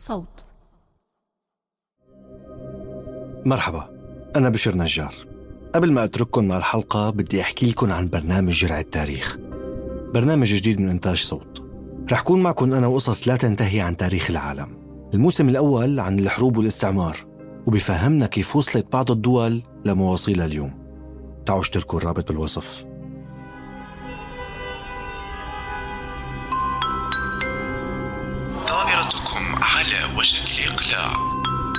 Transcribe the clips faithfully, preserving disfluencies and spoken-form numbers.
صوت. مرحبا، أنا بشر نجار. قبل ما أترككم مع الحلقة بدي أحكي لكم عن برنامج جرعة التاريخ، برنامج جديد من إنتاج صوت. رح كون معكم أنا وقصص لا تنتهي عن تاريخ العالم. الموسم الأول عن الحروب والاستعمار، وبيفهمنا كيف وصلت بعض الدول لمواصيلها اليوم. تعالوا اشتركوا، الرابط بالوصف. طائرتكم على وشك الإقلاع.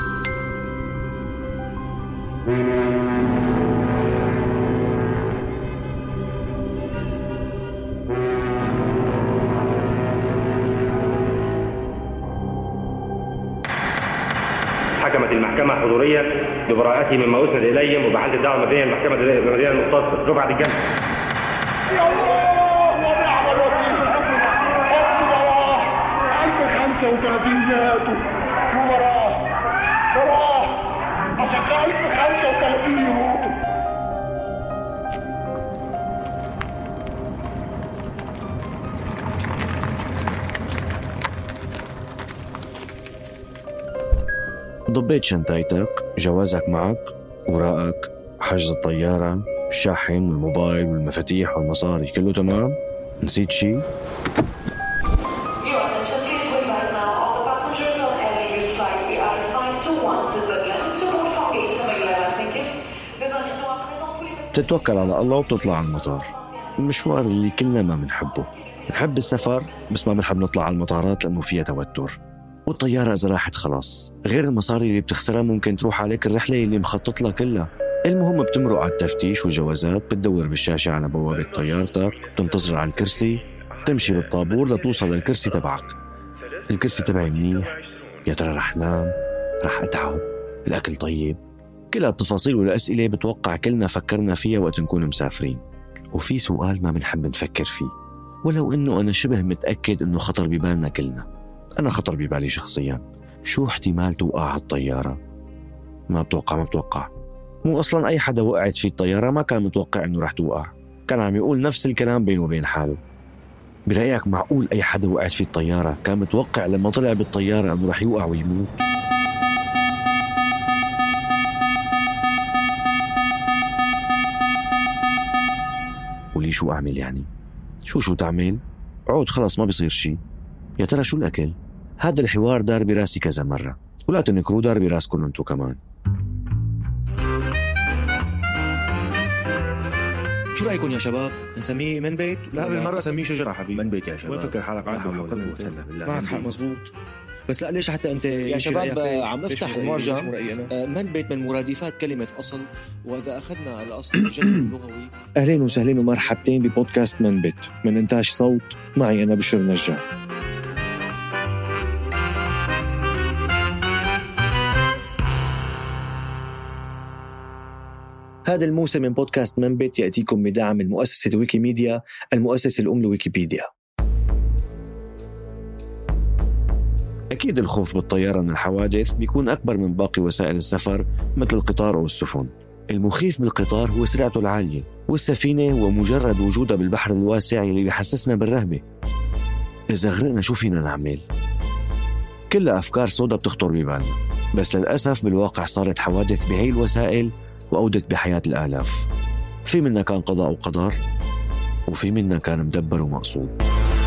حكمت المحكمة حضورية ببراءته مما أسند إليهم وبحل الدعوة المدنية المحكمة المدنية المختصة رفعت الجنة. يا الله ونعم الوكيل. ألف وخمسة وثلاثين ذاته ومراه مراه أصدق ألف وخمسة وثلاثين يموتوا. ضبيت شنطتك، جوازك معك، وراءك، حجز الطيارة، الشاحن والموبايل والمفاتيح والمصاري، كله تمام؟ نسيت شي؟ بتتوكل على الله وبتطلع على المطار. المشوار اللي كلنا ما بنحبه. بنحب السفر بس ما بنحب نطلع على المطارات لأنه فيها توتر. والطيارة إذا راحت خلاص، غير المصاري اللي بتخسرها ممكن تروح عليك الرحلة اللي مخطط لها كلها. المهم بتمرق على التفتيش والجوازات، بتدور بالشاشة على بوابة طيارتك، بتنتظر على الكرسي، تمشي بالطابور لتوصل للكرسي تبعك. الكرسي تبعي منيح؟ يا ترى رح نام؟ رح أتعب؟ الأكل طيب؟ كل هالتفاصيل والأسئلة بتوقع كلنا فكرنا فيها وقت نكون مسافرين. وفي سؤال ما بنحب نفكر فيه، ولو إنه أنا شبه متأكد إنه خطر ببالنا كلنا. أنا خطر ببالي شخصياً، شو احتمال توقع الطيارة؟ ما بتوقع ما بتوقع مو أصلاً أي حدا وقعت في الطيارة ما كان متوقع إنه رح توقع، كان عم يقول نفس الكلام بينه وبين حاله. برأيك معقول أي حدا وقعت في الطيارة كان متوقع لما طلع بالطيارة إنه رح يوقع ويموت؟ ولي شو أعمل يعني؟ شو شو تعمل؟ عود خلاص ما بيصير شي. يا ترى شو الأكل؟ هذا الحوار دار براسي كذا مرة، ولا تنكروا دار براسكم انتو كمان. شو رأيكم يا شباب؟ نسميه من بيت؟ لا بالمرة سميه شجرة حبيبي. من بيت يا شباب. وين فكر حالك عنده ولا ولا بالله؟ معك حق مزبوط. بس لا ليش حتى انت يا شباب عم افتح المعجم. من بيت من مرادفات كلمة أصل، وإذا أخذنا الأصل الجذر اللغوي. أهلين وسهلين ومرحبتين ببودكاست من بيت من إنتاج صوت. معي أنا بشر نجار. هذا الموسم من بودكاست من بيت يأتيكم بدعم من مؤسسة ويكيميديا، المؤسسة الأم لويكيبيديا. أكيد الخوف بالطيارة من الحوادث بيكون أكبر من باقي وسائل السفر مثل القطار أو السفن. المخيف بالقطار هو سرعته العالية، والسفينة هو مجرد وجودها بالبحر الواسع اللي بيحسسنا بالرهبة. إذا غرقنا شو فينا نعمل؟ كلها أفكار سودة بتخطر ببالنا، بس للأسف بالواقع صارت حوادث بهي الوسائل وأودت بحياة الآلاف. في منا كان قضاء وقدر، وفي منا كان مدبر ومقصود.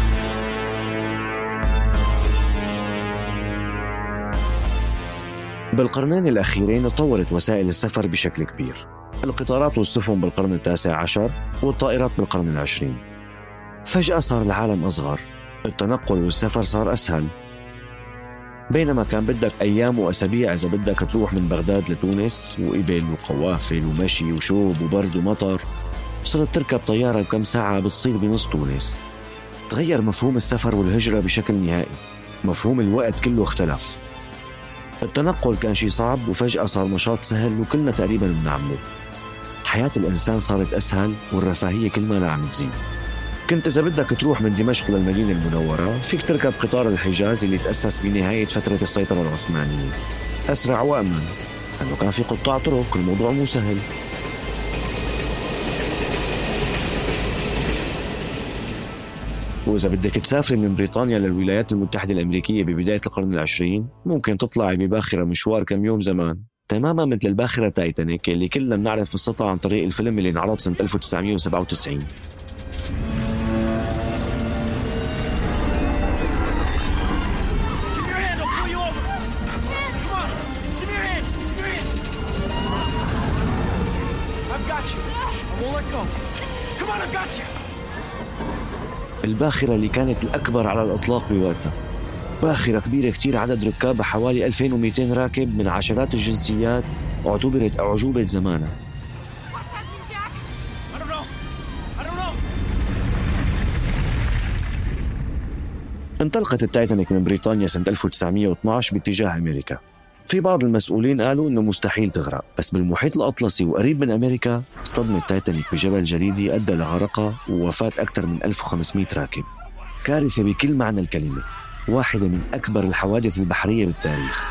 بالقرنين الأخيرين تطورت وسائل السفر بشكل كبير. القطارات والسفن بالقرن التاسع عشر، والطائرات بالقرن العشرين. فجأة صار العالم أصغر، التنقل والسفر صار أسهل. بينما كان بدك أيام وأسابيع إذا بدك تروح من بغداد لتونس، وإبل وقوافل ومشي وشوب وبرد ومطر، صرت تركب طيارة بكم ساعة بتصير بنص تونس. تغير مفهوم السفر والهجرة بشكل نهائي، مفهوم الوقت كله اختلف. التنقل كان شيء صعب وفجأة صار نشاط سهل وكلنا تقريبا بنعمله. حياة الإنسان صارت أسهل والرفاهية كل ما لا عم تزيد. كنت إذا بدك تروح من دمشق للمدينة المنورة فيك تركب قطار الحجاز اللي تأسس بنهاية فترة السيطرة العثمانية، أسرع وأمن لأنه كان في قطاع طرق، الموضوع مو سهل. وإذا بدك تسافري من بريطانيا للولايات المتحدة الأمريكية ببداية القرن العشرين ممكن تطلعي بباخرة مشوار كم يوم زمان، تماما مثل الباخرة تايتانيك اللي كلنا بنعرف قصتها عن طريق الفيلم اللي انعرض سنة ألف وتسعمية وسبعة وتسعين. الباخرة اللي كانت الأكبر على الإطلاق بوقتها، باخرة كبيرة كتير، عدد ركابها حوالي ألفين ومئتين راكب من عشرات الجنسيات، اعتبرت أعجوبة زمانها. انطلقت التايتانيك من بريطانيا سنة ألف وتسعمية واثناشر باتجاه أمريكا. في بعض المسؤولين قالوا إنه مستحيل تغرق، بس بالمحيط الأطلسي وقريب من أمريكا اصطدم التايتانيك بجبل جليدي أدى لغرقها ووفاة أكثر من ألف وخمسمئة راكب. كارثة بكل معنى الكلمة، واحدة من أكبر الحوادث البحرية بالتاريخ.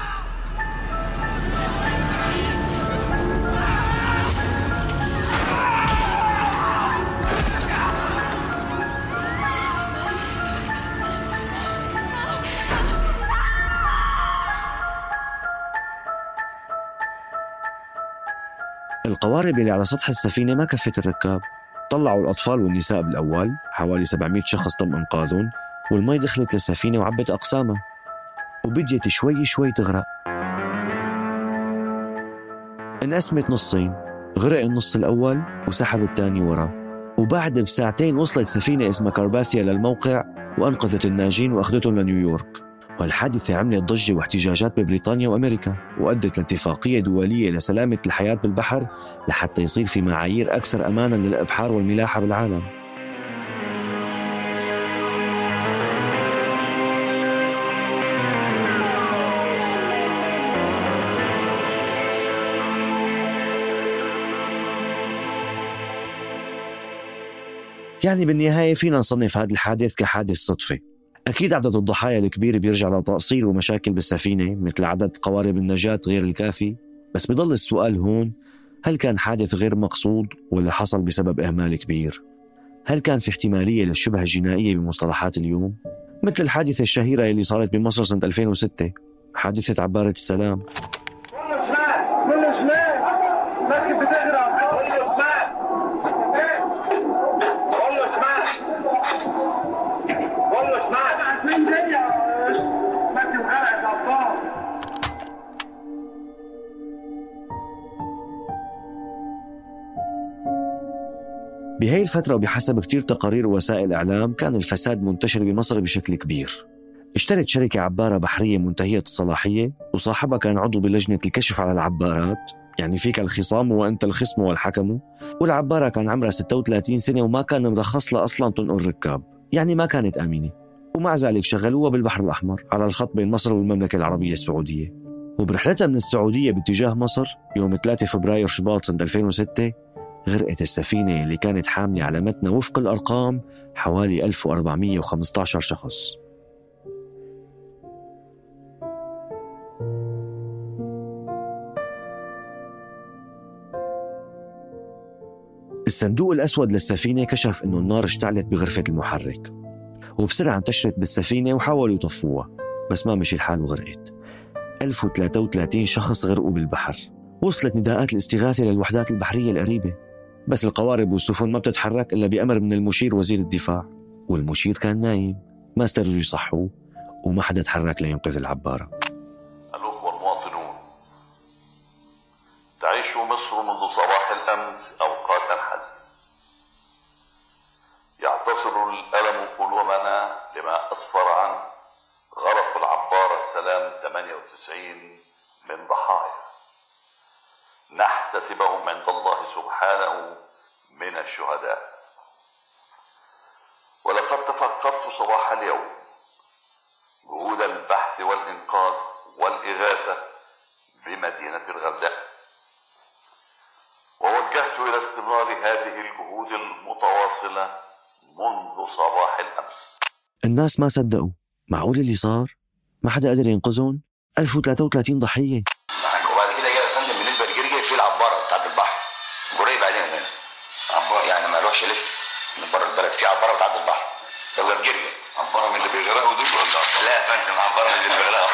القوارب اللي على سطح السفينة ما كفت الركاب، طلعوا الأطفال والنساء بالأول، حوالي سبعمئة شخص تم إنقاذهم، والمي دخلت للسفينة وعبت أقسامها وبديت شوي شوي تغرق. انقسمت نصين، غرق النص الأول وسحب الثاني وراه، وبعد بساعتين وصلت سفينة اسمها كارباثيا للموقع وأنقذت الناجين وأخذتهم لنيويورك. والحادثة عملت ضجة واحتجاجات ببريطانيا وأمريكا، وأدت لاتفاقية دولية لسلامة الحياة بالبحر لحتى يصير في معايير أكثر أمانا للأبحار والملاحة بالعالم. يعني بالنهاية فينا نصنف هذا الحادث كحادث صدفة. أكيد عدد الضحايا الكبير بيرجع لتقصير ومشاكل بالسفينة مثل عدد قوارب النجاة غير الكافي، بس بيضل السؤال هون: هل كان حادث غير مقصود ولا حصل بسبب إهمال كبير؟ هل كان في احتمالية للشبهة الجنائية بمصطلحات اليوم؟ مثل الحادثة الشهيرة اللي صارت بمصر سنة ألفين وستة، حادثة عبارة السلام. بهاي الفترة وبحسب كتير تقارير ووسائل إعلام كان الفساد منتشر بمصر بشكل كبير. اشترت شركة عبارة بحرية منتهية الصلاحية وصاحبها كان عضو بلجنة الكشف على العبارات، يعني فيك الخصام وأنت الخصم والحكم، والعبارة كان عمرها ستة وثلاثين سنة وما كان مرخص لها أصلا تنقل ركاب، يعني ما كانت آمنة، ومع ذلك شغلوها بالبحر الأحمر على الخط بين مصر والمملكة العربية السعودية. وبرحلتها من السعودية باتجاه مصر يوم ثلاثة فبراير شباط سنة ألفين وستة غرقت السفينة اللي كانت حاملة على متنها وفق الأرقام حوالي ألف وأربعمئة وخمسة عشر شخص. الصندوق الأسود للسفينة كشف إنه النار اشتعلت بغرفة المحرك، وبسرعة انتشرت بالسفينة وحاولوا يطفوها، بس ما مشي الحال وغرقت. ألف وثلاثة وثلاثين شخص غرقوا بالبحر. وصلت نداءات الاستغاثة للوحدات البحرية القريبة، بس القوارب والسفن ما بتتحرك إلا بأمر من المشير وزير الدفاع، والمشير كان نايم، ما استرجوا يصحوا وما حدا تحرك لينقذ العبارة. الأخوة المواطنون، تعيش مصر منذ صباح الأمس أوقاتا حزنة، يعتصر الألم قلوبنا لما أسفر عنه غرق العبارة السلام ثمانية وتسعين من ضحايا، نحتسبهم عند الله سبحانه من الشهداء. ولقد تفقدت صباح اليوم جهود البحث والإنقاذ والإغاثة بمدينة الغردقة، ووجهت إلى استمرار هذه الجهود المتواصلة منذ صباح الأمس. الناس ما صدقوا، معقول اللي صار؟ ما حدا قدر ينقذهم؟ ألف وثلاثة وثلاثين ضحية. وبعد كده جاء الفندم بالنسبة لجرجي في العبارة بتاعت البحر قريب علينا هنا، يعني ما يروحش يلف من بره البلد، في عبارة بتاعت البحر ولا في جرجة؟ عبارة من اللي بيغرقوا دول ولا عبارة؟ لا يا فندم، عبارة من اللي بيغرقوا.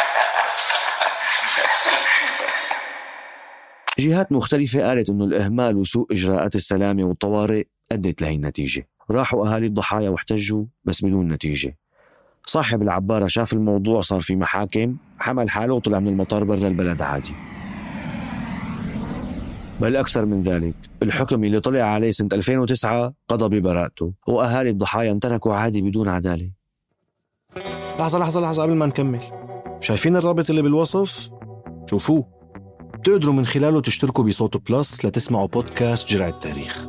جهات مختلفة قالت إنه الإهمال وسوء إجراءات السلامة والطوارئ أدت لهي النتيجة. راحوا أهالي الضحايا واحتجوا بس بدون نتيجة. صاحب العبارة شاف الموضوع صار في محاكم، حمل حاله وطلع من المطار برا البلد عادي. بل أكثر من ذلك، الحكم اللي طلع عليه سنة ألفين وتسعة قضى ببراءته، وأهالي الضحايا انتركوا عادي بدون عدالة. لحظة لحظة لحظة قبل ما نكمل، شايفين الرابط اللي بالوصف؟ شوفوه، تقدروا من خلاله تشتركوا بصوت بلس لتسمعوا بودكاست جرعة التاريخ.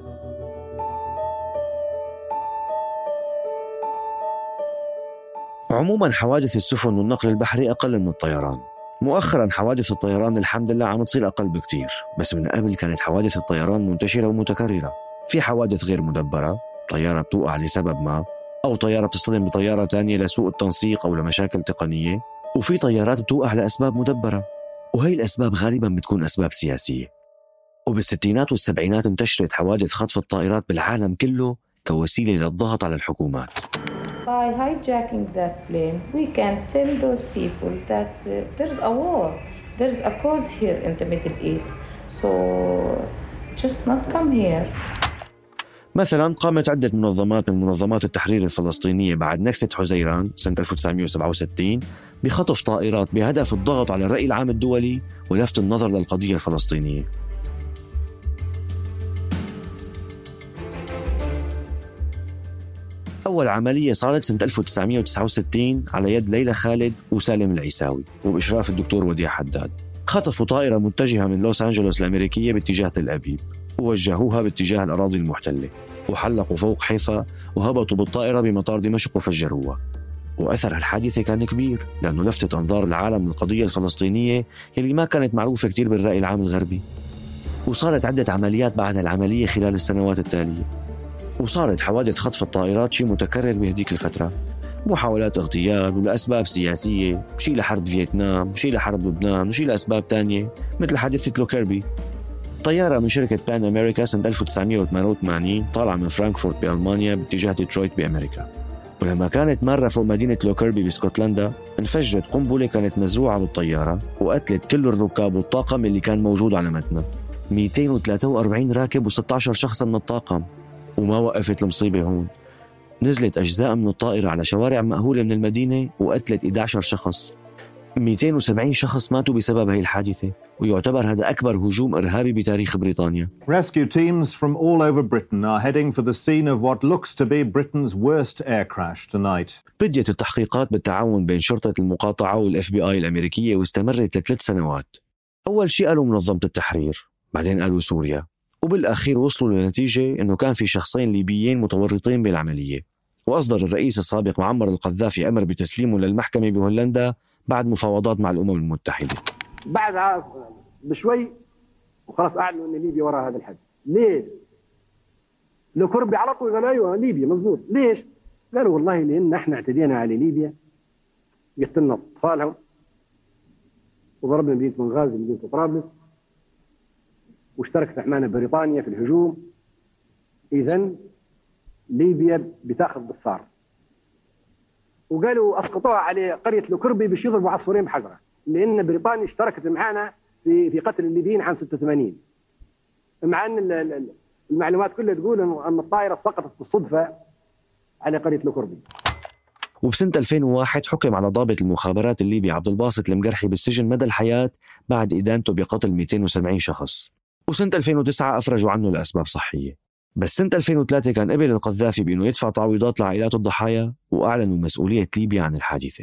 عموما حوادث السفن والنقل البحري أقل من الطيران. مؤخرا حوادث الطيران الحمد لله عم تصير أقل بكتير، بس من قبل كانت حوادث الطيران منتشرة ومتكررة. في حوادث غير مدبرة، طيارة بتوقع لسبب ما، أو طيارة بتصطدم بطيارة تانية لسوء التنسيق أو لمشاكل تقنية، وفي طيارات بتوقع لأسباب مدبرة، وهي الأسباب غالبا بتكون أسباب سياسية. وبالستينات والسبعينات انتشرت حوادث خطف الطائرات بالعالم كله كوسيلة للضغط على الحكومات. By hijacking that plane, we can tell those people that uh, there's a war, there's a cause here in the Middle East, so just not come here. مثلا قامت عدة منظمات من منظمات التحرير الفلسطينية بعد نكسة حزيران سنة ألف وتسعمائة وسبعة وستين بخطف طائرات بهدف الضغط على الرأي العام الدولي ولفت النظر للقضية الفلسطينية. أول عملية صارت سنة ألف وتسعمائة وتسعة وستين على يد ليلى خالد وسالم العيساوي وبإشراف الدكتور وديع حداد. خطفوا طائرة متجهة من لوس أنجلوس الأمريكية باتجاه تل أبيب ووجهوها باتجاه الأراضي المحتلة، وحلقوا فوق حيفا وهبطوا بالطائرة بمطار دمشق وفجروها. وأثر الحادثة كان كبير لأنه لفتت أنظار العالم للقضية الفلسطينية يلي ما كانت معروفة كتير بالرأي العام الغربي. وصارت عدة عمليات بعد العملية خلال السنوات التالية، وصارت حوادث خطف الطائرات شيء متكرر بهديك الفترة، محاولات اغتيال ولأسباب سياسية، شيء لحرب فيتنام، شيء لحرب لبنان، وشيء لأسباب تانية مثل حادثة لوكيربي. طيارة من شركة بان أمريكا سنة ألف وتسعمائة وثمانية وثمانين طالعة من فرانكفورت بألمانيا باتجاه ديترويت بأمريكا، ولما كانت مرة فوق مدينة لوكيربي بسكوتلندا انفجرت قنبلة كانت مزروعة بالطيارة وقتلت كل الركاب والطاقم اللي كان موجود على متنها، مئتين وثلاثة وأربعين راكب وستة عشر شخصا من الطاقم. وما وقفت المصيبة هون، نزلت أجزاء من الطائرة على شوارع مأهولة من المدينة وقتلت إحدى عشر شخص. مئتين وسبعين شخص ماتوا بسبب هاي الحادثة، ويعتبر هذا أكبر هجوم إرهابي بتاريخ بريطانيا. Rescue teams from all over Britain are heading for the scene of what looks to be Britain's worst air crash tonight. بدأت التحقيقات بالتعاون بين شرطة المقاطعة والإف بي آي الأمريكية واستمرت لثلاث سنوات. أول شيء قالوا منظمة التحرير، بعدين قالوا سوريا، وبالأخير وصلوا لنتيجة أنه كان في شخصين ليبيين متورطين بالعملية. وأصدر الرئيس السابق معمر القذافي أمر بتسليمه للمحكمة بهولندا بعد مفاوضات مع الأمم المتحدة. بعد بشوي وخلاص أعلنوا أن ليبيا وراء هذا الحد. ليه؟ لو كربي على طول قالوا أيوة ليبيا مزبوط. ليش؟ قالوا والله لأن احنا اعتدينا على ليبيا، قتلنا أطفالهم وضربنا مدينة بنغازي مدينة طرابلس، واشتركت معنا بريطانيا في الهجوم، إذن ليبيا بتاخذ بالثار. وقالوا أسقطوها على قرية لوكربي باش يضربوا عصفورين بحجرة، لأن بريطانيا اشتركت معنا في في قتل الليبيين عام ستة وثمانين، مع أن المعلومات كلها تقول أن الطائرة سقطت بالصدفة على قرية لوكربي. وبسنة ألفين وواحد حكم على ضابط المخابرات الليبي عبد الباسط المقرحي بالسجن مدى الحياة بعد إدانته بقتل مئتين وسبعين شخص. وسنة ألفين وتسعة أفرجوا عنه لأسباب صحية. بس سنة ألفين وثلاثة كان قبل القذافي بأنه يدفع تعويضات لعائلات الضحايا وأعلنوا مسؤولية ليبيا عن الحادثة.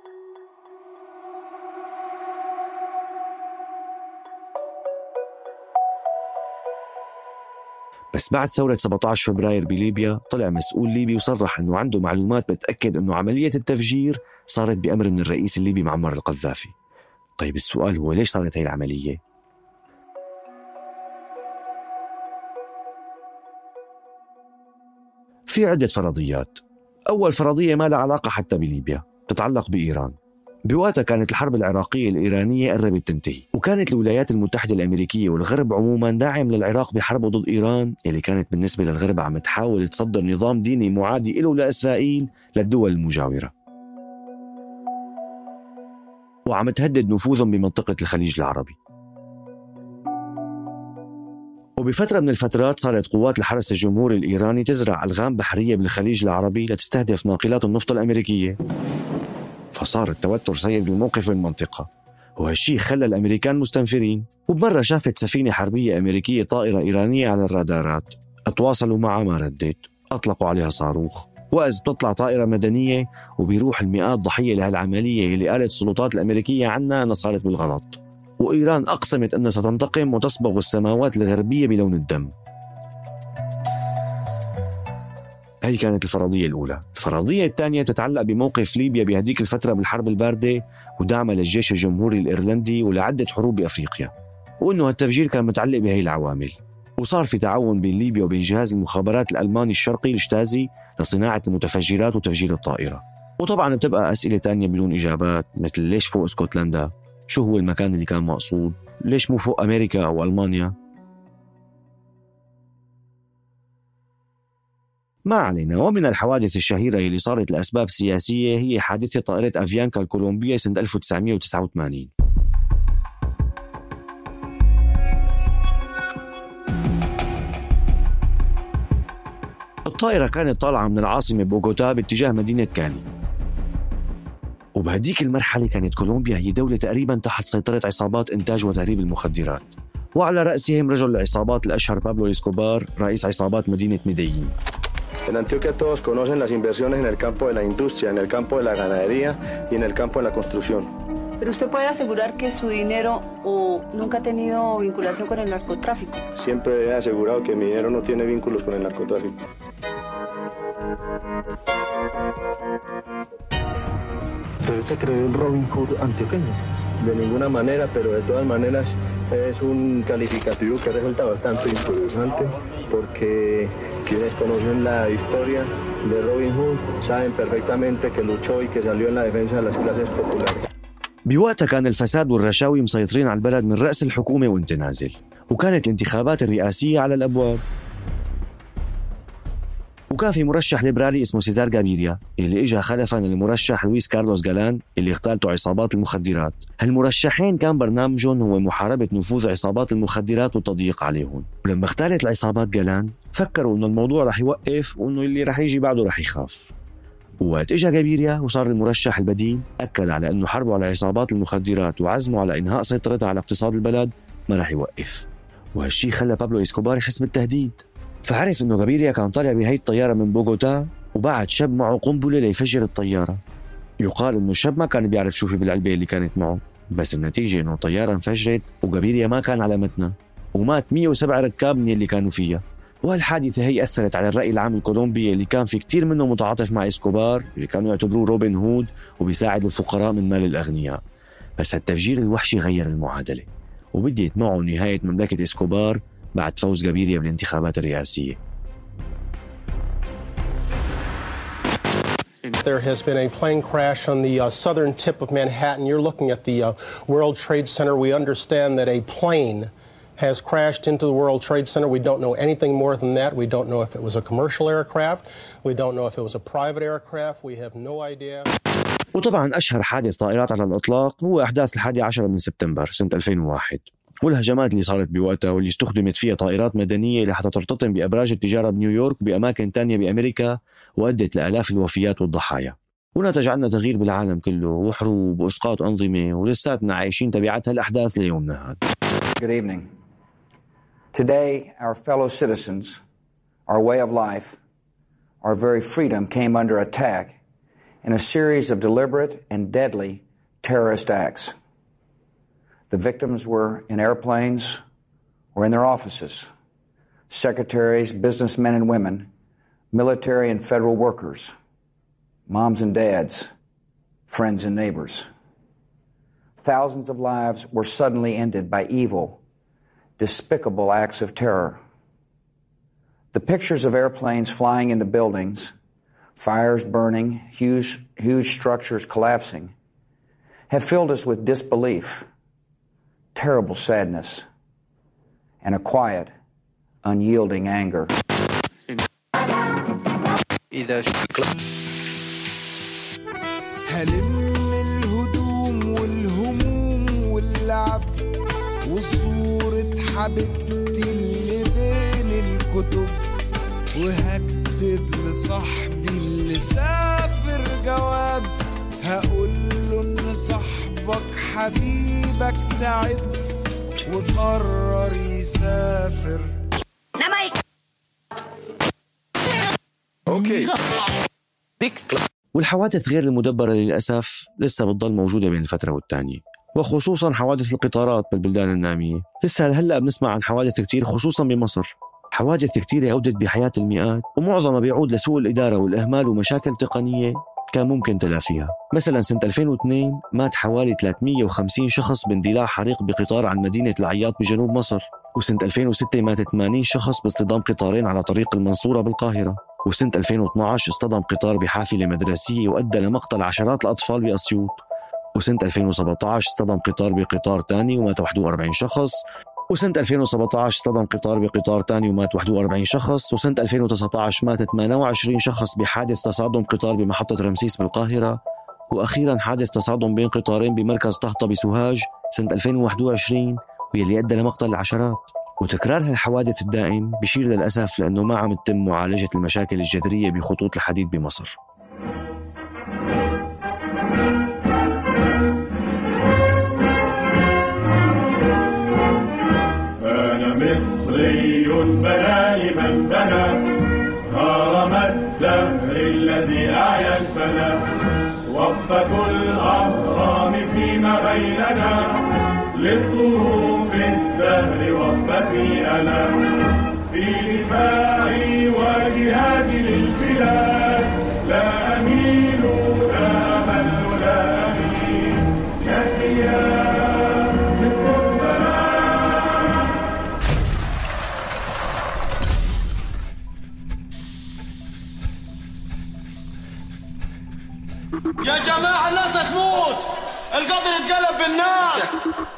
بس بعد ثورة سبعة عشر فبراير بليبيا طلع مسؤول ليبي وصرح أنه عنده معلومات بتأكد أنه عملية التفجير صارت بأمر من الرئيس الليبي معمر القذافي. طيب السؤال هو ليش صارت هاي العملية؟ في عدة فرضيات. أول فرضية ما لها علاقة حتى بليبيا، تتعلق بإيران. بوقتها كانت الحرب العراقية الإيرانية قربت تنتهي، وكانت الولايات المتحدة الأمريكية والغرب عموما داعم للعراق بحربه ضد إيران اللي كانت بالنسبة للغرب عم تحاول تصدر نظام ديني معادي له لإسرائيل للدول المجاورة، وعم تهدد نفوذهم بمنطقة الخليج العربي. وبفترة من الفترات صارت قوات الحرس الجمهوري الإيراني تزرع ألغام بحرية بالخليج العربي لتستهدف ناقلات النفط الأمريكية، فصار التوتر سيد الموقف بالمنطقة، وهالشي خلى الأمريكان مستنفرين. وبمرة شافت سفينة حربية أمريكية طائرة إيرانية على الرادارات، اتواصلوا معها ما ردت، أطلقوا عليها صاروخ، وإذ بتطلع طائرة مدنية وبيروح المئات ضحية لهالعملية اللي قالت السلطات الأمريكية عنها أنها صارت بالغلط. وإيران أقسمت أنها ستنتقم وتصبغ السماوات الغربية بلون الدم. هي كانت الفرضية الأولى. الفرضية الثانية تتعلق بموقف ليبيا بهديك الفترة بالحرب الباردة ودعمها للجيش الجمهوري الإيرلندي ولعدة حروب بأفريقيا، وأنه هالتفجير كان متعلق بهي العوامل. وصار في تعاون بين ليبيا وبين جهاز المخابرات الألماني الشرقي الشتازي لصناعة المتفجرات وتفجير الطائرة. وطبعا بتبقى أسئلة تانية بدون إجابات، مثل ليش فوق اسكتلندا؟ شو هو المكان اللي كان مقصود؟ ليش مو فوق أمريكا أو ألمانيا؟ ما علينا. ومن الحوادث الشهيرة اللي صارت لأسباب سياسية هي حادثة طائرة أفيانكا الكولومبية سنة ألف وتسعمائة وتسعة وثمانين. الطائرة كانت طالعة من العاصمة بوغوتا باتجاه مدينة كالي، وبهديك المرحلة كانت كولومبيا هي دولة تقريبا تحت سيطرة عصابات إنتاج وتهريب المخدرات، وعلى رأسهم رجل العصابات الأشهر بابلو إسكوبار، رئيس عصابات مدينة ميدellín. En Antioquia todos conocen las inversiones en el campo de la industria, en el campo de la ganadería y en el campo de la construcción. ¿Pero usted puede asegurar que su dinero o nunca ha tenido vinculación con el narcotráfico? Siempre he asegurado que mi dinero no tiene vínculos con el narcotráfico. ¿Usted se cree un Robin Hood antioqueño? De ninguna manera, pero de todas maneras es un calificativo que resulta bastante interesante porque quienes conocen la historia de Robin Hood saben perfectamente que luchó y que salió en la defensa de las clases populares. بوقتها كان الفساد والرشاوي مسيطرين على البلد من رأس الحكومة وانت نازل، وكانت الانتخابات الرئاسية على الأبواب. وكان في مرشح ليبرالي اسمه سيزار جابيريا اللي اجى خلفا للمرشح لويس كارلوس جالان اللي اغتالته عصابات المخدرات. هالمرشحين كان برنامجهم هو محاربة نفوذ عصابات المخدرات والتضييق عليهم، ولما اغتالت العصابات جالان فكروا انه الموضوع رح يوقف وانه اللي رح يجي بعده رح يخاف. وقت اجى جابيريا وصار المرشح البديل أكد على انه حربه على عصابات المخدرات وعزمه على انهاء سيطرتها على اقتصاد البلد ما رح يوقف، وهالشي خلى بابلو إسكوبار يحس بالتهديد. فعرف انه جابيريا كان طالع بهي الطيارة من بوغوتا وبعت شاب معه قنبلة ليفجر الطيارة. يقال انه الشاب ما كان بيعرف شو في بالعلبة اللي كانت معه، بس النتيجة انه الطيارة انفجرت وجابيريا ما كان على متنها، ومات مئة وسبعة ركاب من اللي كانوا فيها. وهالحادثة هي أثرت على الرأي العام الكولومبي اللي كان في كتير منه متعاطف مع إسكوبار اللي كانوا يعتبروه روبن هود وبيساعد الفقراء من مال الأغنياء. بس التفجير الوحشي غير المعادلة وبديت معه نهاية مملكة إسكوبار بعد فوز جابيريا بالانتخابات الرئاسية. There has been a plane crash on the uh, southern tip of Manhattan. You're looking at the uh, World Trade Center. We understand that a plane has crashed into the World Trade Center. We don't know anything more than that. We don't know if it was a commercial aircraft. We don't know if it was a private aircraft. We have no idea. وطبعا أشهر حادث طائرات على الإطلاق هو أحداث الحادي عشر من سبتمبر سنة ألفين وواحد والهجمات اللي صارت بوقتها واللي استخدمت فيها طائرات مدنية لحتى ترتطم بأبراج التجارة بنيويورك وبأماكن تانية بأمريكا وأدت لآلاف الوفيات والضحايا، ونتج عنها تغيير بالعالم كله وحروب وإسقاط أنظمة ولساتنا عايشين تبعات هالأحداث ليومنا هذا. Good evening. Today our fellow citizens, our way of life, our very freedom came under attack in a series of deliberate and deadly terrorist acts. The victims were in airplanes or in their offices, secretaries, businessmen and women, military and federal workers, moms and dads, friends and neighbors. Thousands of lives were suddenly ended by evil, despicable acts of terror. The pictures of airplanes flying into buildings, fires burning, huge, huge structures collapsing, have filled us with disbelief, terrible sadness, and a quiet, unyielding anger. هلم الهدوم والهموم واللعب وصورة حبيبتي اللي بين الكتب وهكتب لصاحبي اللي سافر جواب هقول له ان صاحبك حبيبك تعب وقرر يسافر. اوكي. والحوادث غير المدبرة للأسف لسه بتضل موجودة بين الفترة والتانية، وخصوصا حوادث القطارات بالبلدان النامية. لسه هلأ بنسمع عن حوادث كتير خصوصا بمصر، حوادث كتيرة أودت بحياة المئات ومعظمها بيعود لسوء الإدارة والإهمال ومشاكل تقنية كان ممكن تلافيها. مثلا سنة ألفين واثنين مات حوالي ثلاثمية وخمسين شخص باندلاع حريق بقطار عن مدينة العياط بجنوب مصر، وسنة ألفين وستة مات ثمانين شخص باصطدام قطارين على طريق المنصورة بالقاهرة، وسنة ألفين واثناشر اصطدم قطار بحافلة مدرسية وأدى لمقتل عشرات الأطفال بأسيوط، وسنة ألفين وسبعة عشر اصطدم قطار بقطار تاني ومات واحد وأربعين شخص، وسنة ألفين وسبعة عشر اصطدم قطار بقطار تاني ومات واحد وأربعين شخص، وسنة ألفين وتسعة عشر مات ثمانية وعشرين شخص بحادث تصادم قطار بمحطة رمسيس بالقاهرة، وأخيرا حادث تصادم بين قطارين بمركز طهطة بسوهاج سنة ألفين وواحد وعشرين واللي أدى لمقتل العشرات. وتكرار هالحوادث الدائم بيشير للأسف لأنه ما عم تتم معالجة المشاكل الجذرية بخطوط الحديد بمصر. أنا مصري بنى لمن بنى هرم الدهر الذي أعيا الفنا وقفة الأهرام فيما بيننا للظروف الدهر وقفتي أنا في دفاعي وجهادي للبلاد لا أميل لا أمل لا أميل كالثياب للقربان. يا جماعة الناس تموت، القدر اتقلب بالناس.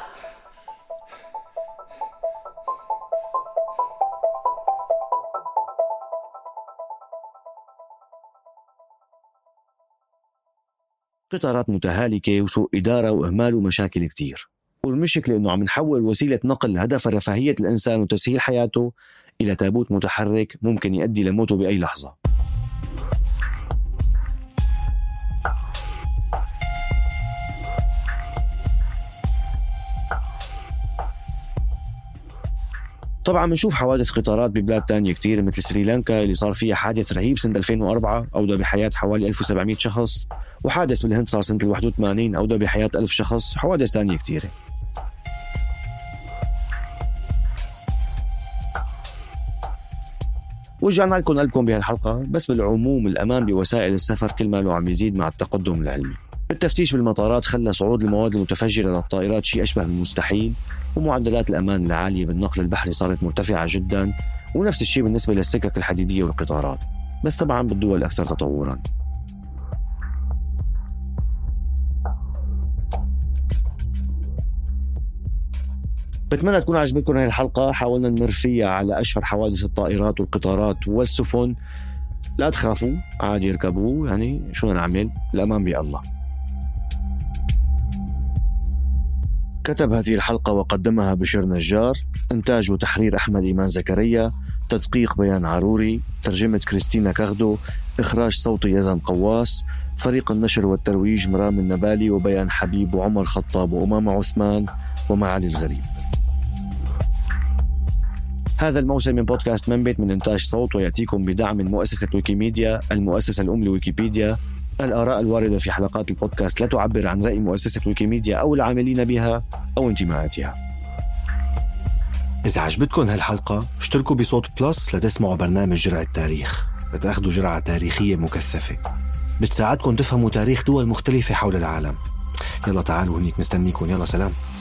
قطارات متهالكة وسوء إدارة وإهمال ومشاكل كتير، والمشكلة إنه عم نحول وسيلة نقل هدف رفاهية الإنسان وتسهيل حياته إلى تابوت متحرك ممكن يؤدي لموته بأي لحظة. طبعا بنشوف حوادث قطارات ببلاد تانية كتير مثل سريلانكا اللي صار فيها حادث رهيب سنة ألفين وأربعة أودى بحياة حوالي ألف وسبعمية شخص، وحادث بالهند صار سنة واحد وثمانين أودى بحياة ألف شخص، وحوادث تانية كتيرة. ورجعنا لكم قلبكم بهالحلقة، بس بالعموم الأمان بوسائل السفر كل ما له عم يزيد مع التقدم العلمي. التفتيش بالمطارات خلى صعود المواد المتفجرة للطائرات شيء أشبه بالمستحيل، ومعدلات الأمان العالية بالنقل البحري صارت مرتفعة جدا، ونفس الشيء بالنسبة للسكك الحديدية والقطارات، بس طبعا بالدول الأكثر تطورا. بتمنى تكون عجبتكم هذه الحلقة، حاولنا نمر فيها على أشهر حوادث الطائرات والقطارات والسفن. لا تخافوا، عادي يركبوا، يعني شو نعمل، الأمان بالله. كتب هذه الحلقة وقدمها بشير نجار، إنتاج وتحرير أحمد إيمان زكريا، تدقيق بيان عروري، ترجمة كريستينا كاغدو، إخراج صوتي يزن قواس، فريق النشر والترويج مرام النبالي وبيان حبيب وعمر خطاب وأمام عثمان ومعالي الغريب. هذا الموسم من بودكاست منبت من إنتاج صوت ويأتيكم بدعم من مؤسسة ويكيميديا، المؤسسة الأم لويكيبيديا. الآراء الواردة في حلقات البودكاست لا تعبر عن رأي مؤسسة ويكيميديا أو العاملين بها أو انتماءاتها. إذا عجبتكم هالحلقة اشتركوا بصوت بلس لتسمعوا برنامج جرعة تاريخ، بتاخدوا جرعة تاريخية مكثفة بتساعدكم تفهموا تاريخ دول مختلفة حول العالم. يلا تعالوا هنيك مستنيكم، يلا سلام.